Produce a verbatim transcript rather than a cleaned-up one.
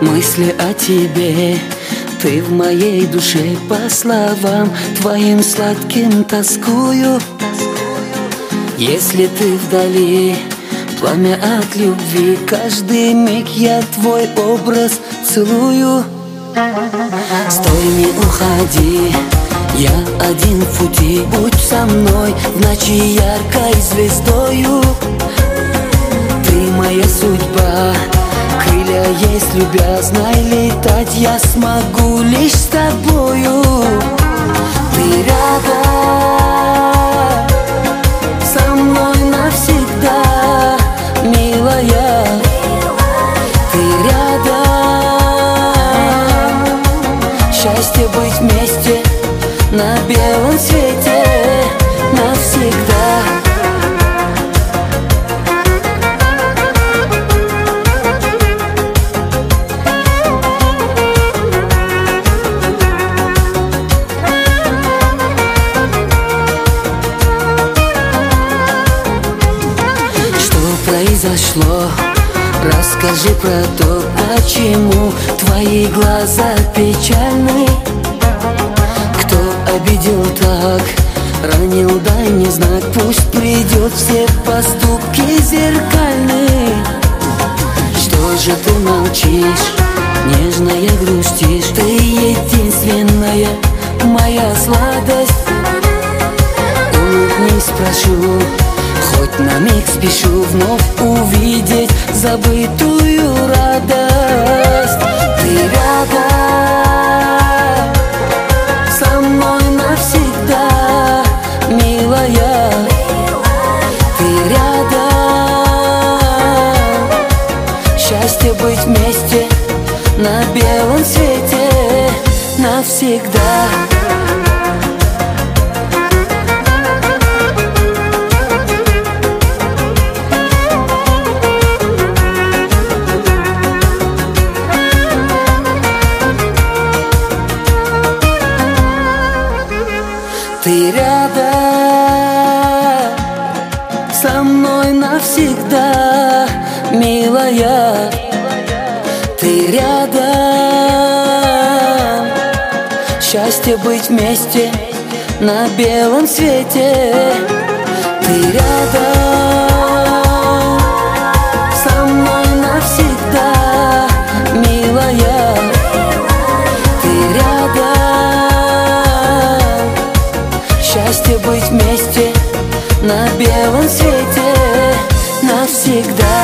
Мысли о тебе, ты в моей душе, по словам твоим сладким тоскую. Если ты вдали, пламя от любви, каждый миг я твой образ целую. Стой, не уходи, я один в пути, будь со мной в ночи яркой звездою. Ты моя судьба, крылья есть, любя, знай, летать я смогу лишь с тобою. Ты рядом со мной навсегда, милая. Ты рядом, счастье быть вместе на белом свете навсегда. Произошло, расскажи про то, почему твои глаза печальны. Кто обидел так, ранил, дай мне знак, пусть придет, все поступки зеркальны. Что же ты молчишь, нежная грустишь, ты единственная моя сладость. Улыбнись, прошу, хоть на миг спешу вновь увидеть забытую радость. Ты рядом со мной навсегда, милая. Ты рядом, счастье быть вместе на белом свете навсегда. Ты рядом со мной навсегда, милая. Ты рядом, счастье быть вместе на белом свете. Ты рядом со мной навсегда, милая. Ты рядом, счастье быть вместе на белом свете навсегда.